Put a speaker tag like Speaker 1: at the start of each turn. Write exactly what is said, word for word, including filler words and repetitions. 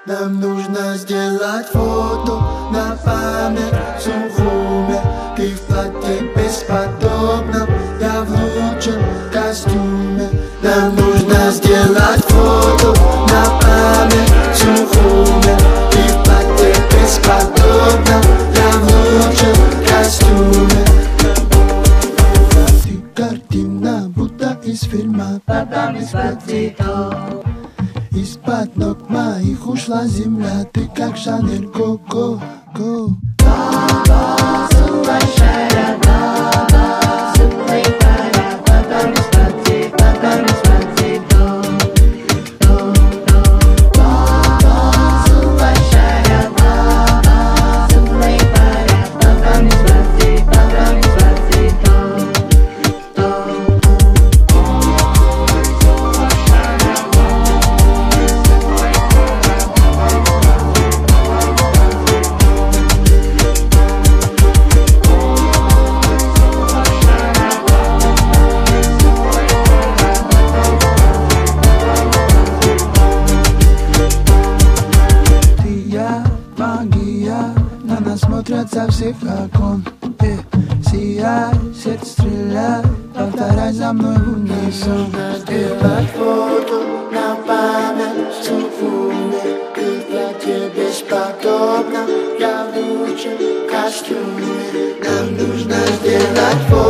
Speaker 1: Нам нужно сделать фото на память в Сухуме. Ты в платье бесподобном, я в лучшем костюме. Нам нужно сделать фото на память в Сухуме. Ты в платье бесподобном, я в лучшем костюме. Ты картина, будто из фильма «Папа Деспасито». Из-под ног моих ушла земля, ты как Шанель Коко.
Speaker 2: Баба, сумасшедшая баба, сумасшедшая баба, Деспасито, Папа Деспасито. Баба, сумасшедшая баба, сумасшедшая баба, Деспасито, Папа Деспасито.
Speaker 1: Магия, на нас смотрят со всех окон. э, Сияй, сердце стреляй, повторяй за мной в унисон. Сделать фото на память в Сухуме. Ты в платье бесподобном, я в лучшем костюме. Нам нужно сделать фото